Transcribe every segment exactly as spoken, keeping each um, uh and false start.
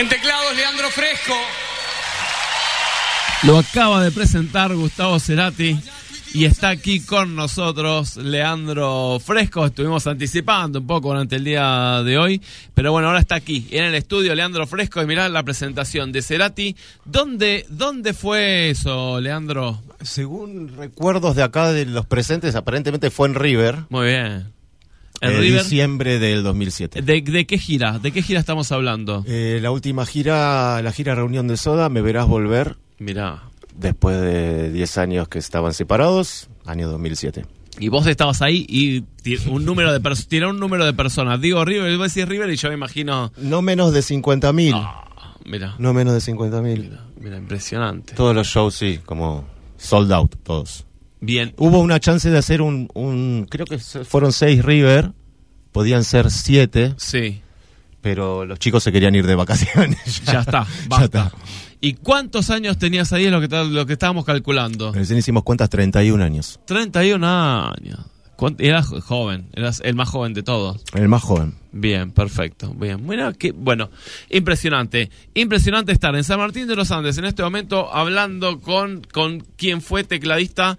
En teclados, Leandro Fresco. Lo acaba de presentar Gustavo Cerati y está aquí con nosotros Leandro Fresco. Estuvimos anticipando un poco durante el día de hoy, pero bueno, ahora está aquí en el estudio Leandro Fresco y mirá la presentación de Cerati. ¿Dónde, dónde fue eso, Leandro? Según recuerdos de acá de los presentes, aparentemente fue en River. Muy bien. En eh, River, diciembre del dos mil siete. ¿De, ¿De qué gira? ¿De qué gira estamos hablando? Eh, la última gira, la gira Reunión de Soda, Me Verás Volver. Mirá. Después de diez años que estaban separados, año dos mil siete. Y vos estabas ahí y un número de pers- tiró un número de personas. Digo River, vos decís River y yo me imagino... No menos de cincuenta mil. Oh, mira. No menos de cincuenta mil. Mira, mira, impresionante. Todos los shows, sí, como sold out, todos. Bien. Hubo una chance de hacer un, un creo que fueron seis River, podían ser siete. Sí. Pero los chicos se querían ir de vacaciones. Ya, ya está, basta. Ya está. ¿Y cuántos años tenías ahí? Es lo que, lo que estábamos calculando. Recién hicimos cuentas, treinta y un años. treinta y un años. Eras joven, eras el más joven de todos. El más joven. Bien, perfecto. Bien, bueno, que, bueno, impresionante. Impresionante estar en San Martín de los Andes en este momento hablando con, con quien fue tecladista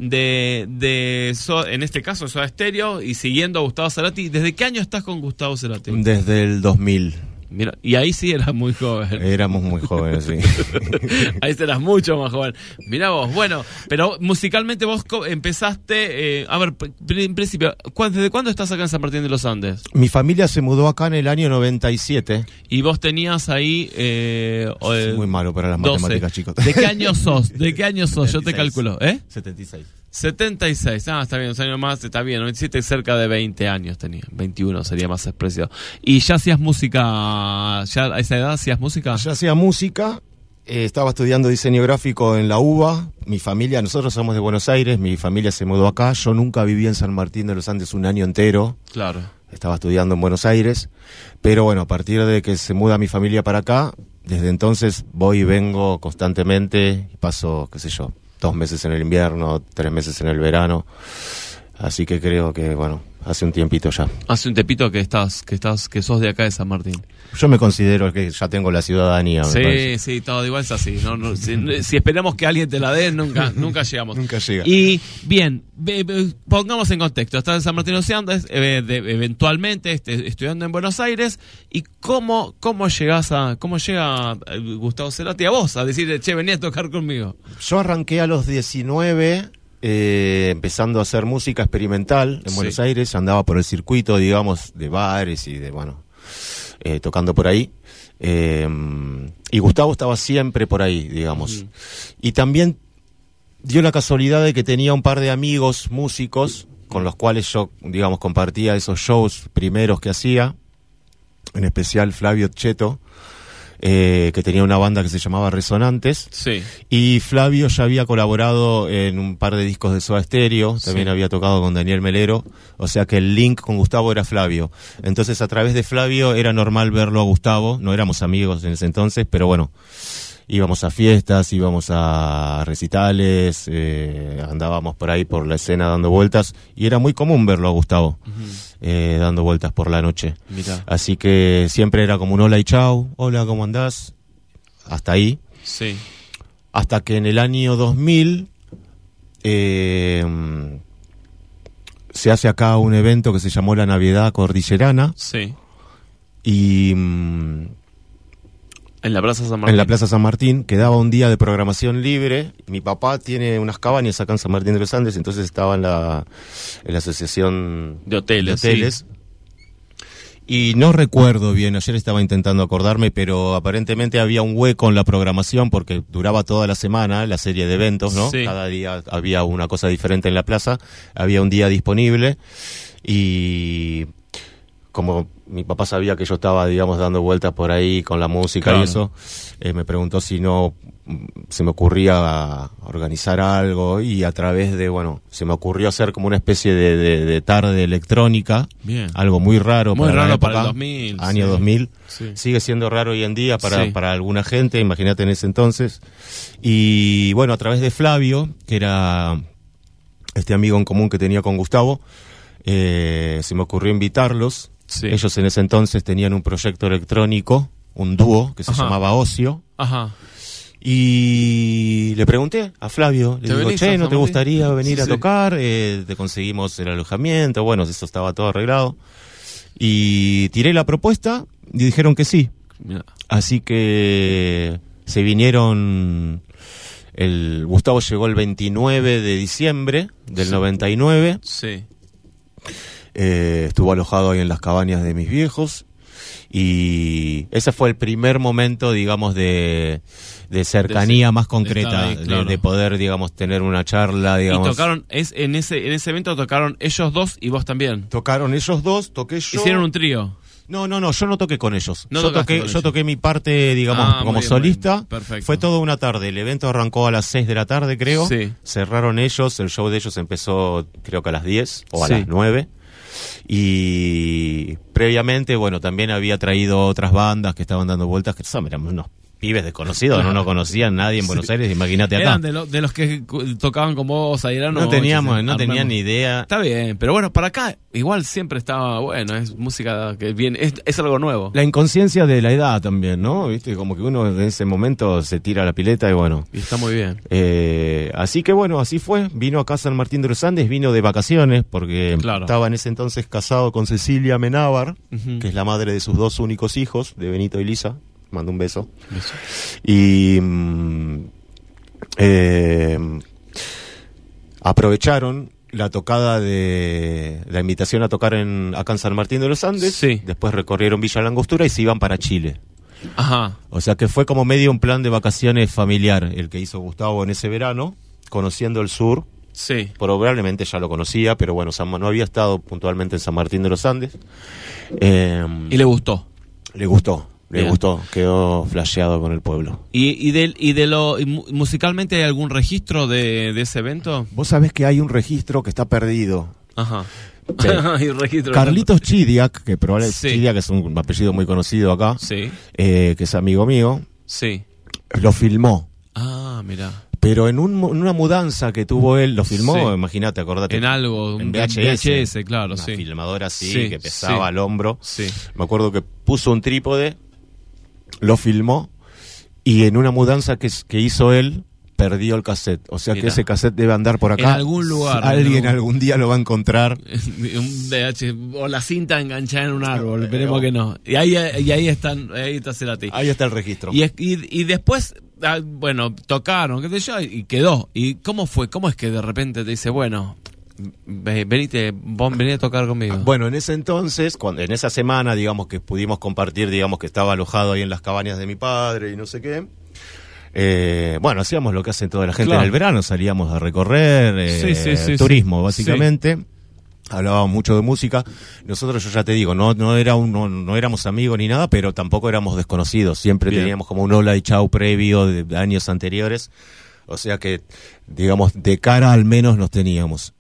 de, de so, en este caso, Soda Stereo, y siguiendo a Gustavo Cerati. ¿Desde qué año estás con Gustavo Cerati? Desde el dos mil. Mira, y ahí sí eras muy joven. Éramos muy jóvenes, sí. Ahí eras mucho más joven. Mirá vos, bueno, pero musicalmente vos empezaste, eh, a ver, en principio, ¿desde cuándo estás acá en San Martín de los Andes? Mi familia se mudó acá en el año noventa y siete. Y vos tenías ahí... Eh, eh, muy malo para las doce. Matemáticas, chicos. ¿De qué año sos? ¿De qué año sos? Yo te calculo, ¿eh? setenta y seis. setenta y seis, ah, está bien, un año más, está bien, noventa y siete, cerca de veinte años tenía, veintiuno sería más expresivo. ¿Y ya hacías música, ya a esa edad hacías música? Ya hacía música, eh, estaba estudiando diseño gráfico en la UBA, mi familia, nosotros somos de Buenos Aires, mi familia se mudó acá, yo nunca viví en San Martín de los Andes un año entero. Claro. Estaba estudiando en Buenos Aires, pero bueno, a partir de que se muda mi familia para acá, desde entonces voy y vengo constantemente, y paso, qué sé yo, dos meses en el invierno, tres meses en el verano, así que creo que, bueno, hace un tiempito ya. Hace un tiempito que estás, que estás, que sos de acá de San Martín. Yo me considero que ya tengo la ciudadanía. Sí, sí, todo igual es así. No, no, si, si esperamos que alguien te la dé, nunca, nunca llegamos. Nunca llega. Y bien, be, be, pongamos en contexto. Estás en San Martín de los Andes, eh, de, eventualmente este, estudiando en Buenos Aires. ¿Y cómo, cómo llegás a, cómo llega Gustavo Cerati a vos a decir, che, vení a tocar conmigo? Yo arranqué a los diecinueve. Eh, empezando a hacer música experimental en sí. Buenos Aires, andaba por el circuito, digamos, de bares y de, bueno, eh, tocando por ahí. Eh, y Gustavo estaba siempre por ahí, digamos. Mm. Y también dio la casualidad de que tenía un par de amigos músicos con los cuales yo, digamos, compartía esos shows primeros que hacía, en especial Flavio Cheto, Eh, que tenía una banda que se llamaba Resonantes. Sí. Y Flavio ya había colaborado en un par de discos de Soda Stereo, también sí. Había tocado con Daniel Melero, o sea que el link con Gustavo era Flavio. Entonces a través de Flavio era normal verlo a Gustavo, no éramos amigos en ese entonces, pero bueno, íbamos a fiestas, íbamos a recitales, eh, andábamos por ahí por la escena dando vueltas, y era muy común verlo a Gustavo. Uh-huh. Eh, dando vueltas por la noche. Mirá. Así que siempre era como un hola y chau, hola, ¿cómo andás? Hasta ahí. Sí. Hasta que en el año dos mil eh, se hace acá un evento que se llamó la Navidad Cordillerana. Sí. Y mm, en la Plaza San Martín. En la Plaza San Martín, quedaba un día de programación libre. Mi papá tiene unas cabañas acá en San Martín de los Andes, entonces estaba en la, en la asociación de hoteles. De hoteles. Sí. Y no recuerdo bien, ayer estaba intentando acordarme, pero aparentemente había un hueco en la programación porque duraba toda la semana la serie de eventos, ¿no? Sí. Cada día había una cosa diferente en la plaza, había un día disponible y como mi papá sabía que yo estaba, digamos, dando vueltas por ahí con la música, claro, y eso, eh, me preguntó si no se me ocurría organizar algo, y a través de, bueno, se me ocurrió hacer como una especie de, de, de tarde electrónica. Bien. Algo muy raro, muy para raro la época, para el dos mil, año sí. dos mil, sí. Sigue siendo raro hoy en día para, sí. para alguna gente, imagínate en ese entonces. Y bueno, a través de Flavio, que era este amigo en común que tenía con Gustavo, eh, se me ocurrió invitarlos. Sí. Ellos en ese entonces tenían un proyecto electrónico un dúo que se Ajá. llamaba Ocio. Ajá. Y le pregunté a Flavio, le digo, che, ¿no te gustaría venir sí, a sí. tocar? Eh, te conseguimos el alojamiento, bueno, eso estaba todo arreglado. Y tiré la propuesta y dijeron que sí. Mirá. Así que se vinieron, el Gustavo llegó el veintinueve de diciembre del sí. noventa y nueve. Sí. Eh, estuvo alojado ahí en las cabañas de mis viejos. Y ese fue el primer momento, digamos, de, de cercanía de, más concreta, de, ahí, claro. de, de poder, digamos, tener una charla, digamos. Y tocaron, es, en ese en ese evento tocaron ellos dos y vos también. Tocaron ellos dos, toqué yo. Hicieron un trío. No, no, no, yo no toqué con ellos. No yo toqué, con yo ellos. toqué mi parte, digamos, ah, como bien, solista. Perfecto. Fue toda una tarde. El evento arrancó a las seis de la tarde, creo. Sí. Cerraron ellos, el show de ellos empezó, creo que a las diez o a sí. las nueve. Y previamente, bueno, también había traído otras bandas que estaban dando vueltas, que son, eran unos pibes desconocidos, claro. no nos conocían nadie en Buenos sí. Aires, imagínate acá. Eran de, lo, de los que tocaban con vos, Ayrán. No teníamos, no tenían ni idea. Está bien, pero bueno, para acá igual siempre estaba bueno, es música que viene, es, es algo nuevo. La inconsciencia de la edad también, ¿no? Viste, como que uno en ese momento se tira a la pileta y bueno. Y está muy bien. Eh, así que bueno, así fue. Vino acá a San Martín de los Andes, vino de vacaciones, porque claro. estaba en ese entonces casado con Cecilia Menábar, uh-huh. que es la madre de sus dos únicos hijos, de Benito y Lisa. Mando un beso. beso. Y eh, aprovecharon la tocada de la invitación a tocar en acá en San Martín de los Andes. Sí. Después recorrieron Villa Langostura y se iban para Chile. Ajá. O sea que fue como medio un plan de vacaciones familiar el que hizo Gustavo en ese verano, conociendo el sur. Sí. Probablemente ya lo conocía, pero bueno, San, no había estado puntualmente en San Martín de los Andes. Eh, ¿Y le gustó? Le gustó. Le Bien. gustó, quedó flasheado con el pueblo. ¿Y, y, de, y de lo y musicalmente hay algún registro de, de ese evento? Vos sabés que hay un registro que está perdido. Ajá. Sí. Hay un registro Carlitos Chidiac, que probablemente sí. Chidiac es un apellido muy conocido acá, sí. eh, que es amigo mío, sí. lo filmó. Ah, mirá. Pero en, un, en una mudanza que tuvo él, lo filmó, sí. imagínate, acordate. En algo, en V H S, V H S claro, una sí. filmadora así, sí, que pesaba sí. al hombro. Sí. Me acuerdo que puso un trípode, lo filmó, y en una mudanza que, que hizo él, perdió el cassette. O sea Mirá. que ese cassette debe andar por acá. En algún lugar. Alguien algún... algún día lo va a encontrar. Un V H, o la cinta enganchada en un árbol, esperemos que no. Y ahí, y ahí están, ahí está Cerati. Ahí está el registro. Y, y, y después, bueno, tocaron, qué sé yo, y quedó. ¿Y cómo fue? ¿Cómo es que de repente te dice, bueno, venite, vos venís a tocar conmigo? Bueno, en ese entonces, cuando, en esa semana, digamos, que pudimos compartir, digamos, que estaba alojado ahí en las cabañas de mi padre y no sé qué. Eh, bueno, hacíamos lo que hace toda la gente claro. en el verano, salíamos a recorrer, eh, sí, sí, sí, turismo, sí. básicamente. Sí. Hablábamos mucho de música. Nosotros, yo ya te digo, no no era un, no, no éramos amigos ni nada, pero tampoco éramos desconocidos. Siempre Bien. teníamos como un hola y chau previo de, de años anteriores. O sea que, digamos, de cara al menos nos teníamos.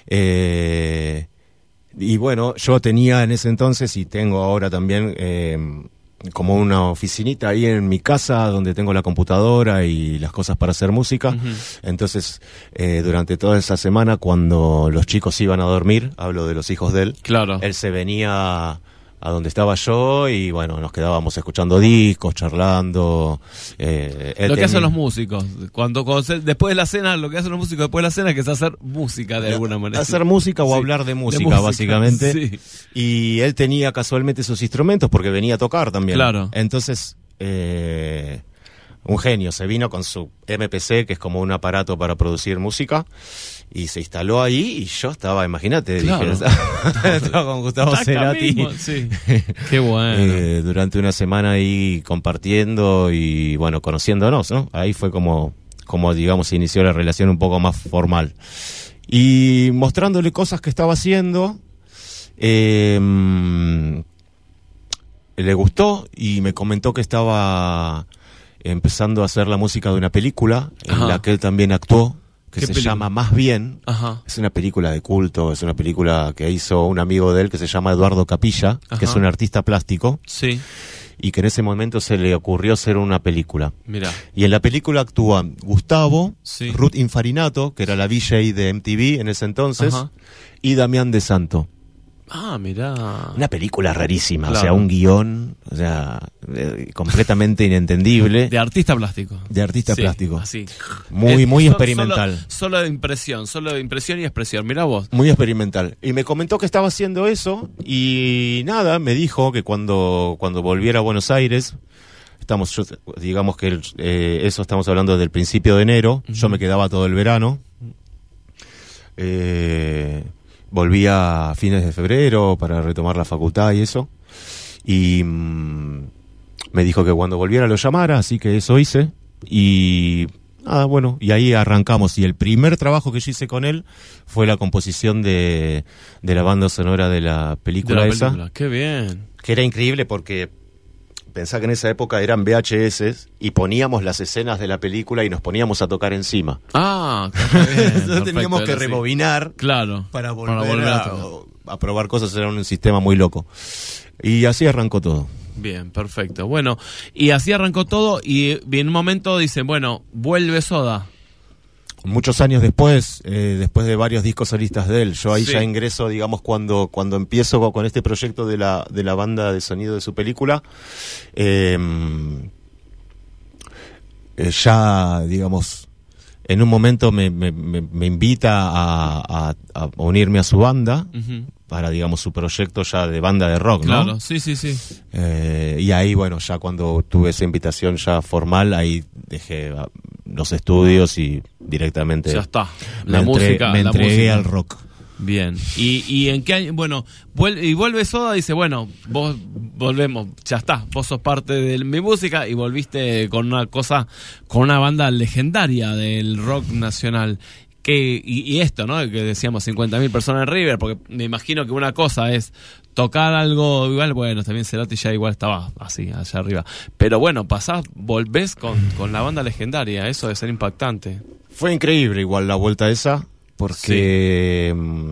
Eh, y bueno, yo tenía en ese entonces y tengo ahora también eh, como una oficinita ahí en mi casa donde tengo la computadora y las cosas para hacer música. Uh-huh. Entonces, eh, durante toda esa semana, cuando los chicos iban a dormir, hablo de los hijos de él, claro. él se venía a donde estaba yo y bueno, nos quedábamos escuchando discos, charlando. Eh, lo que tenía... hacen los músicos. Cuando, cuando se, después de la cena, lo que hacen los músicos después de la cena, que es hacer música de alguna manera. Hacer música o sí, hablar de música, de música básicamente. Sí. Y él tenía casualmente sus instrumentos porque venía a tocar también. Claro. Entonces, eh, un genio, se vino con su M P C, que es como un aparato para producir música. Y se instaló ahí y yo estaba, imagínate, claro. dije, estaba con Gustavo Cerati. Sí. Qué bueno. Eh, durante una semana ahí compartiendo y bueno, conociéndonos, ¿no? Ahí fue como, como digamos, se inició la relación un poco más formal. Y mostrándole cosas que estaba haciendo, eh, le gustó y me comentó que estaba empezando a hacer la música de una película en Ajá. la que él también actuó. Que se película? llama Más Bien. Ajá. Es una película de culto, es una película que hizo un amigo de él que se llama Eduardo Capilla, Ajá. que es un artista plástico. Sí. Y que en ese momento se le ocurrió hacer una película. Mirá. Y en la película actúan Gustavo, sí. Ruth Infarinato, que era la V J de M T V en ese entonces, Ajá. y Damián de Santo. Ah, mirá. Una película rarísima, Claro. o sea, un guión, o sea, eh, completamente inentendible. De artista plástico. De artista Sí, plástico. Así. Muy, Eh, muy so- experimental. Solo, solo de impresión, solo de impresión y expresión. Mirá vos. Muy experimental. Y me comentó que estaba haciendo eso y nada, me dijo que cuando, cuando volviera a Buenos Aires, estamos, yo- digamos que el- eh, eso estamos hablando del principio de enero, Ujú. yo me quedaba todo el verano. Eh, volvía a fines de febrero para retomar la facultad y eso. Y mm, me dijo que cuando volviera lo llamara, así que eso hice. Y ah, bueno, y ahí arrancamos. Y el primer trabajo que yo hice con él fue la composición de, de la banda sonora de la De película la esa. película. Qué bien. Que era increíble porque pensá que en esa época eran V H S y poníamos las escenas de la película y nos poníamos a tocar encima. Ah, qué bien. Entonces Perfecto, teníamos que era así. rebobinar Claro. para volver, a a, tocar. a probar cosas. Era un sistema muy loco. Y así arrancó todo. Bien, perfecto. Bueno, y así arrancó todo y en un momento dicen, bueno, vuelve Soda. Muchos años después, eh, después de varios discos solistas de él, yo ahí Sí. ya ingreso, digamos, cuando cuando empiezo con este proyecto de la de la banda de sonido de su película, eh, eh, ya, digamos, en un momento me, me, me, me invita a, a, a unirme a su banda Ujú. para, digamos, su proyecto ya de banda de rock, ¿no? Claro, sí, sí, sí. Eh, y ahí, bueno, ya cuando tuve esa invitación ya formal, ahí dejé ah, los estudios y directamente Ya está. me, La entre- música. me la entregué música. al rock. Bien. ¿Y, y en qué año? Bueno, vuel- y vuelve Soda y dice, bueno, vos volvemos, ya está, vos sos parte de mi música y volviste con una cosa, con una banda legendaria del rock nacional. Que, y, y esto, ¿no? Que decíamos cincuenta mil personas en River, porque me imagino que una cosa es tocar algo igual, bueno, también Cerati ya igual estaba así, allá arriba. Pero bueno, pasás, volvés con, con la banda legendaria, eso debe ser impactante. Fue increíble igual la vuelta esa, porque mm,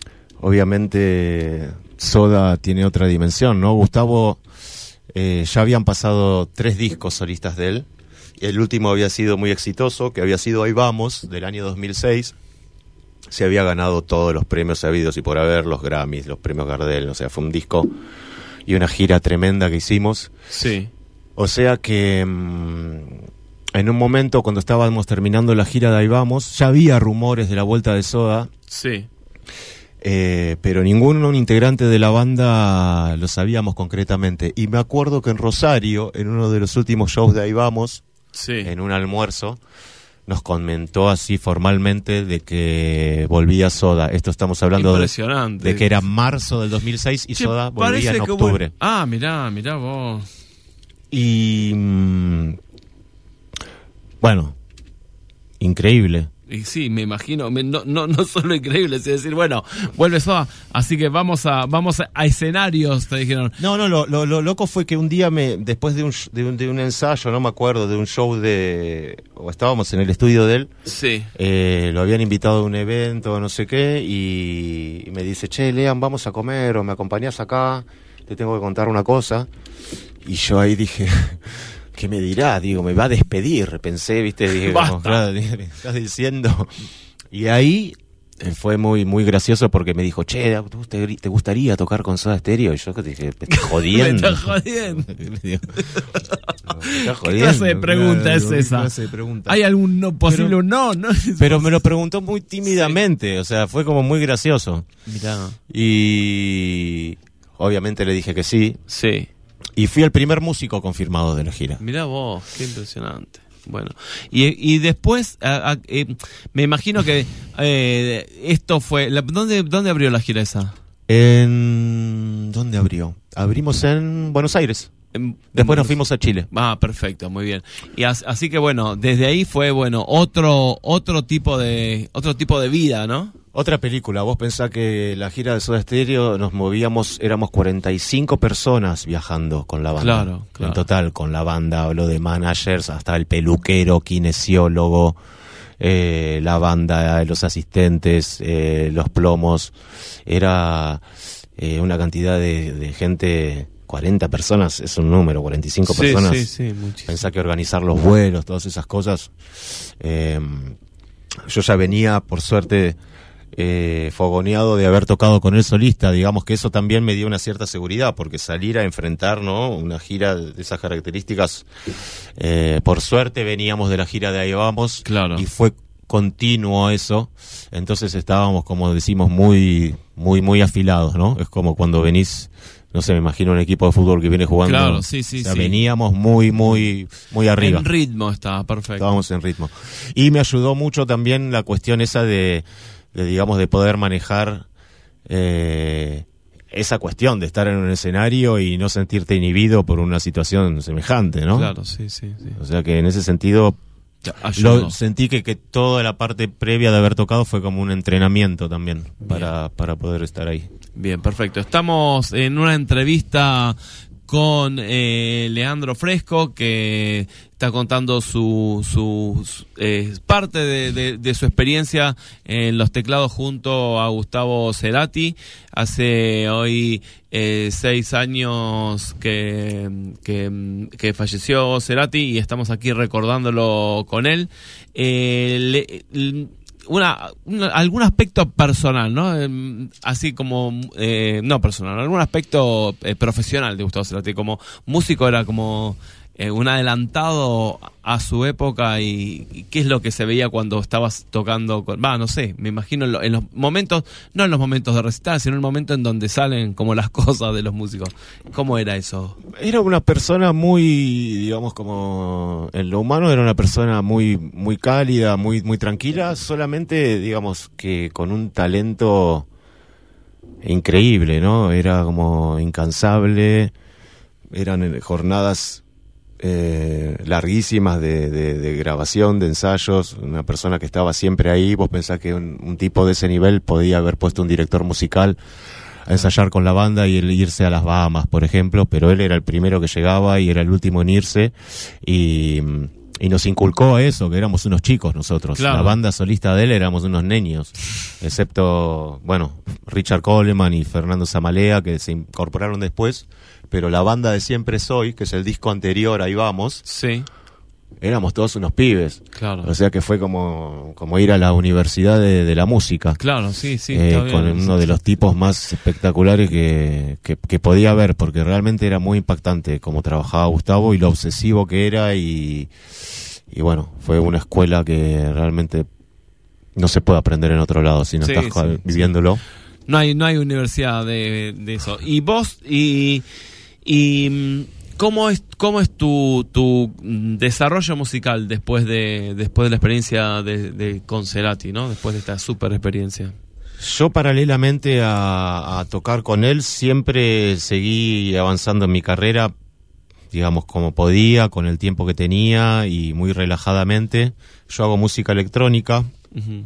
obviamente Soda tiene otra dimensión, ¿no? Gustavo, eh, ya habían pasado tres discos solistas de él. El último había sido muy exitoso, que había sido Ahí Vamos, del año dos mil seis. Se había ganado todos los premios habidos y por haber, los Grammys, los premios Gardel, o sea, fue un disco y una gira tremenda que hicimos. Sí. O sea que mmm, en un momento cuando estábamos terminando la gira de Ahí Vamos, ya había rumores de la vuelta de Soda, Sí. eh, pero ninguno un integrante de la banda lo sabíamos concretamente. Y me acuerdo que en Rosario, en uno de los últimos shows de Ahí Vamos, Sí. en un almuerzo, nos comentó así formalmente de que volvía Soda. Esto estamos hablando de, Impresionante. de que era marzo del dos mil seis y Che, Soda volvía parece en que octubre. bueno. Ah, mirá, mirá vos. Y mm, bueno, increíble. Y sí, me imagino, me- no, no, no solo increíble, es decir, bueno, vuelve Soda, así que vamos a, vamos a, a escenarios, te dijeron. No, no, lo, lo, lo loco fue que un día, me después de un, sh- de, un, de un ensayo, no me acuerdo, de un show de... o estábamos en el estudio de él, Sí. eh, lo habían invitado a un evento, no sé qué, y, y me dice, che, Lean, vamos a comer, o me acompañás acá, te tengo que contar una cosa. Y yo ahí dije... ¿Qué me dirá? Digo, me va a despedir, pensé, viste, dije, Basta. como, claro, dije, ¿me estás diciendo? Y ahí eh, fue muy muy gracioso porque me dijo, che, ¿te, te gustaría tocar con Soda Stereo? Y yo que dije, me estás jodiendo. Me estás jodiendo. Me digo, "No, me estás ¿Qué clase de pregunta claro, es ¿qué esa? clase de pregunta? ¿Hay algún no, posible Pero- un no? ¿No? Pero me lo preguntó muy tímidamente, o sea, fue como muy gracioso. Mirá. Y obviamente le dije que sí. Sí. Y fui el primer músico confirmado de la gira. Mirá vos, qué impresionante. Bueno, y, y después, a- a- eh, me imagino que eh, esto fue... La, ¿dónde, ¿Dónde abrió la gira esa? En... ¿Dónde abrió? Abrimos en Buenos Aires. En- Después en- nos fuimos a Chile. Ah, perfecto, muy bien. Y as- así que bueno, desde ahí fue bueno otro otro tipo de otro tipo de vida, ¿no? Otra película. Vos pensás que la gira de Soda Stereo nos movíamos, éramos cuarenta y cinco personas viajando con la banda. Claro, claro. En total, con la banda. Hablo de managers, hasta el peluquero, kinesiólogo, eh, la banda, los asistentes, eh, los plomos. Era eh, una cantidad de, de gente... cuarenta personas es un número, cuarenta y cinco Sí, personas. sí, sí, muchísimo. Pensá que organizar los vuelos, todas esas cosas. Eh, yo ya venía, por suerte, eh, fogoneado de haber tocado con él solista. Digamos que eso también me dio una cierta seguridad, porque salir a enfrentar, ¿no?, una gira de esas características, eh, por suerte veníamos de la gira de Ahí Vamos, claro, y fue continuo eso, entonces estábamos, como decimos, muy muy muy afilados, ¿no? Es como cuando venís, no sé, me imagino un equipo de fútbol que viene jugando. Claro, sí, sí, o sea, sí. Veníamos muy, muy, muy arriba. En ritmo estaba, perfecto. Estábamos en ritmo. Y me ayudó mucho también la cuestión esa de, de digamos, de poder manejar eh, esa cuestión de estar en un escenario y no sentirte inhibido por una situación semejante, ¿no? Claro, sí, sí, sí. O sea que en ese sentido lo sentí que, que toda la parte previa de haber tocado fue como un entrenamiento también para, para poder estar ahí. Bien, perfecto. Estamos en una entrevista con eh, Leandro Fresco, que está contando su, su eh, parte de, de, de su experiencia en los teclados junto a Gustavo Cerati. Hace hoy eh, seis años que, que, que falleció Cerati y estamos aquí recordándolo con él. Eh, le, le, Una, una, algún aspecto personal, ¿no? Eh, así como, eh, no personal, algún aspecto eh, profesional de Gustavo Cerati. Como músico era como eh, un adelantado a su época y, y qué es lo que se veía cuando estabas tocando con, va, no sé, me imagino en, lo, en los momentos, no en los momentos de recital, sino en el momento en donde salen como las cosas de los músicos. ¿Cómo era eso? Era una persona muy, digamos, como en lo humano era una persona muy muy cálida, muy muy tranquila, solamente, digamos, que con un talento increíble, ¿no? Era como incansable, eran jornadas eh, larguísimas de, de, de grabación, de ensayos, una persona que estaba siempre ahí. Vos pensás que un, un tipo de ese nivel podía haber puesto un director musical a ensayar con la banda y el irse a las Bahamas, por ejemplo, pero él era el primero que llegaba y era el último en irse, y, y nos inculcó eso, que éramos unos chicos nosotros. Claro. La banda solista de él éramos unos niños, excepto, bueno, Richard Coleman y Fernando Zamalea, que se incorporaron después, pero la banda de Siempre Soy, que es el disco anterior, Ahí Vamos, sí, éramos todos unos pibes. Claro. O sea que fue como, como ir a la universidad de, de la música. Claro, sí, sí. Eh, está con bien, uno sí, de sí. los tipos más espectaculares que, que, que podía haber, porque realmente era muy impactante cómo trabajaba Gustavo y lo obsesivo que era, y, y bueno, fue una escuela que realmente no se puede aprender en otro lado si no Sí, estás sí, viviéndolo. Sí. No hay, no hay universidad de, de eso. Y vos, y... y ¿Cómo es cómo es tu tu desarrollo musical después de después de la experiencia de, de con Cerati, ¿no? Después de esta super experiencia. Yo, paralelamente a, a tocar con él, siempre seguí avanzando en mi carrera, digamos, como podía, con el tiempo que tenía y muy relajadamente. Yo hago música electrónica, uh-huh.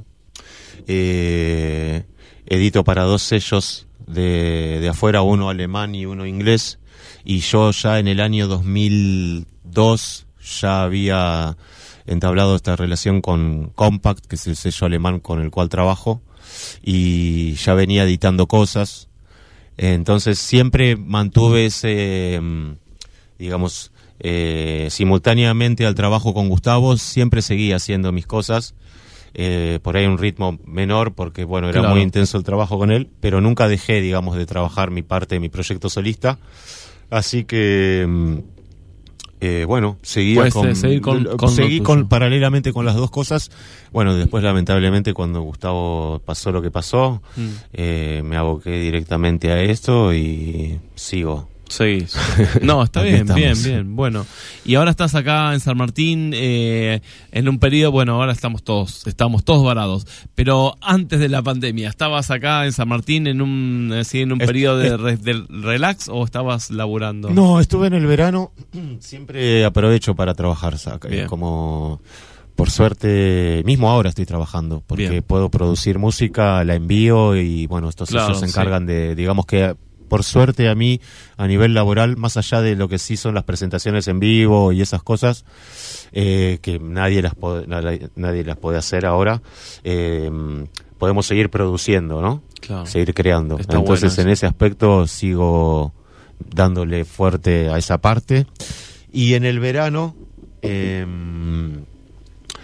eh, edito para dos sellos de, de afuera, uno alemán y uno inglés. Y yo ya en el año dos mil dos ya había entablado esta relación con Compact, que es el sello alemán con el cual trabajo, y ya venía editando cosas. Entonces siempre mantuve ese, digamos, eh, simultáneamente al trabajo con Gustavo, siempre seguí haciendo mis cosas. Eh, por ahí un ritmo menor, porque bueno, era claro. muy intenso el trabajo con él, pero nunca dejé, digamos, de trabajar mi parte de mi proyecto solista. Así que, eh, bueno, seguía Puedes, con, eh, seguir con, con seguí con, paralelamente con las dos cosas. Bueno, después lamentablemente cuando Gustavo pasó lo que pasó, mm. eh, me aboqué directamente a esto y sigo. Sí, no, está bien, bien, bien, bueno. Y ahora estás acá en San Martín, eh, en un periodo, bueno, ahora estamos todos, estamos todos varados, pero antes de la pandemia, ¿estabas acá en San Martín en un, así, en un es, periodo de, re, de relax o estabas laburando? No, estuve en el verano, siempre aprovecho para trabajar, eh, como... Por suerte, mismo ahora estoy trabajando, porque bien. puedo producir música, la envío y bueno, estos claro, se encargan sí. de, digamos que... Por suerte a mí, a nivel laboral, más allá de lo que sí son las presentaciones en vivo y esas cosas, eh, que nadie las, puede, nadie las puede hacer ahora, eh, podemos seguir produciendo, ¿no? Claro. Seguir creando. Está Entonces, bueno en ese aspecto sigo dándole fuerte a esa parte. Y en el verano... Eh,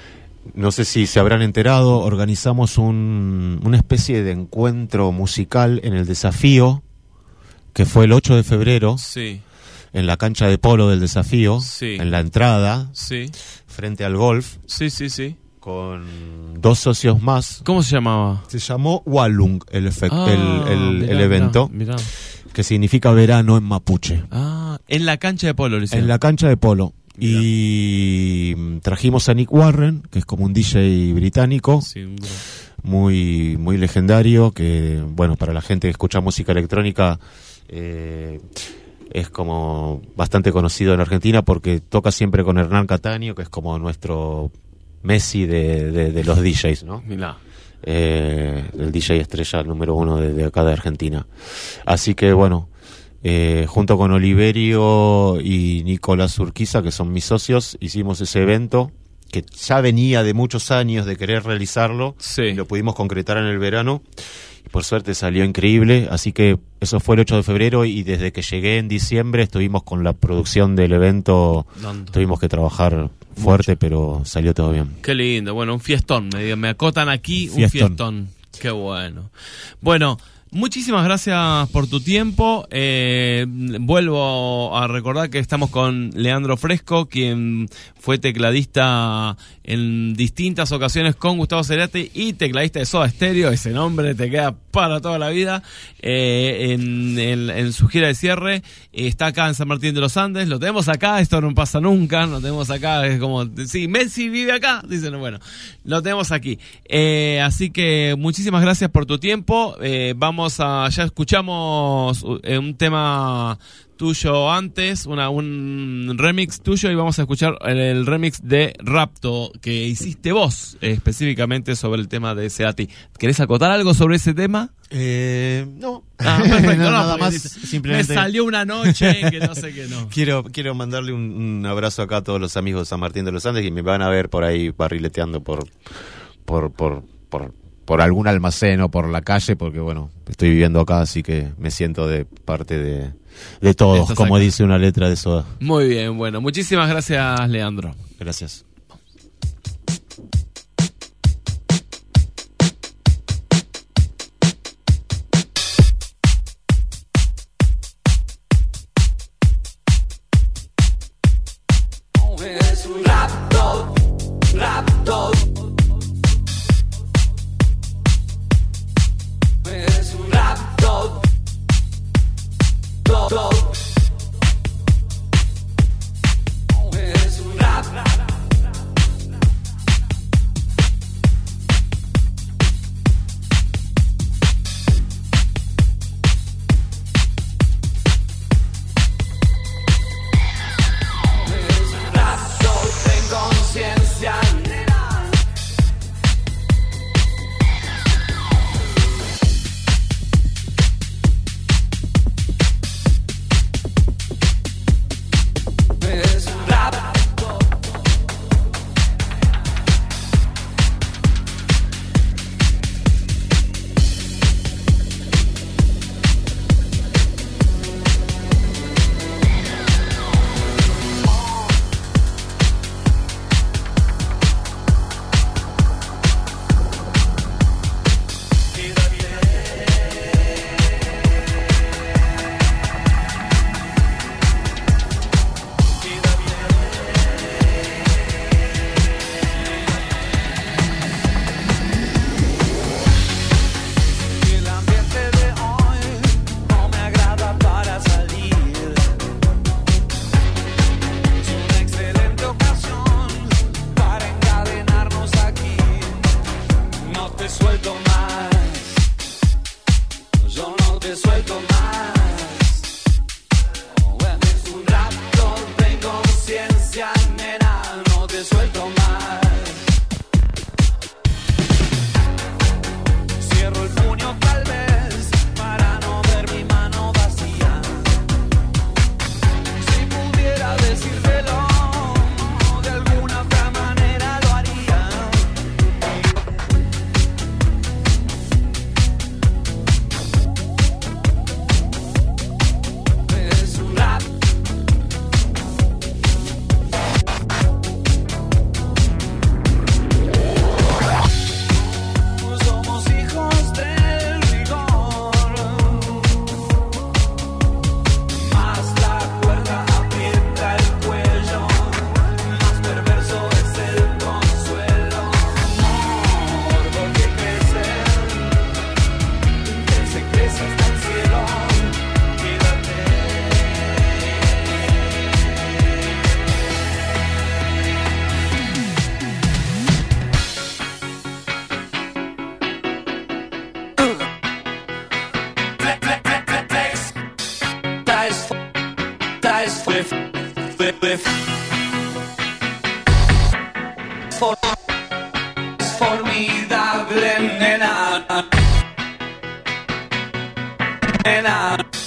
no sé si se habrán enterado, organizamos un, una especie de encuentro musical en el Desafío, que fue el ocho de febrero, sí. en la cancha de polo del Desafío, sí. en la entrada, sí. frente al golf. Sí, sí, sí. Con dos socios más. ¿Cómo se llamaba? Se llamó Walung el, efecto, ah, el, el, mirá, el evento, mirá, mirá. que significa verano en mapuche. Ah, en la cancha de polo, Luciano. En la cancha de polo. Mirá. Y trajimos a Nick Warren, que es como un D J británico, sí, un... muy, muy legendario, que, bueno, para la gente que escucha música electrónica, eh, es como bastante conocido en Argentina porque toca siempre con Hernán Cataño, que es como nuestro Messi de, de, de los D Js, ¿no? Mirá. Eh, el D J estrella número uno de, de acá de Argentina. Así que bueno, eh, junto con Oliverio y Nicolás Urquiza, que son mis socios, hicimos ese evento que ya venía de muchos años de querer realizarlo, sí. y lo pudimos concretar en el verano. Por suerte salió increíble, así que eso fue el ocho de febrero y desde que llegué en diciembre estuvimos con la producción del evento. Dando. Tuvimos que trabajar fuerte, mucho, pero salió todo bien. Qué lindo, bueno, un fiestón, me, me acotan aquí, fiestón. un fiestón. Qué bueno. Bueno, muchísimas gracias por tu tiempo. Eh, vuelvo a recordar que estamos con Leandro Fresco, quien fue tecladista en distintas ocasiones con Gustavo Cerati y tecladista de Soda Stereo. Ese nombre te queda para toda la vida. Eh, en, en, en su gira de cierre, eh, está acá en San Martín de los Andes. Lo tenemos acá, esto no pasa nunca. Lo tenemos acá, es como, sí, Messi vive acá. Dicen, bueno, lo tenemos aquí. Eh, así que muchísimas gracias por tu tiempo. Eh, vamos a, ya escuchamos un tema tuyo antes, una, un remix tuyo, y vamos a escuchar el, el remix de Rapto que hiciste vos, eh, específicamente sobre el tema de Cerati. ¿Querés acotar algo sobre ese tema? Eh, no. Ah, perfecto, no, no, nada más, dice, simplemente me salió una noche que no sé qué no. Quiero, quiero mandarle un, un abrazo acá a todos los amigos de San Martín de los Andes que me van a ver por ahí barrileteando por por por por, por algún almacén o por la calle, porque bueno, estoy viviendo acá, así que me siento de parte de de todos, como acá dice una letra de Soda. Muy bien, bueno, muchísimas gracias, Leandro. Gracias. Rapto, rapto. Es un rapto. Todo. Es un rap. Es un rapto, ten conciencia. For- formidable nena. Nena.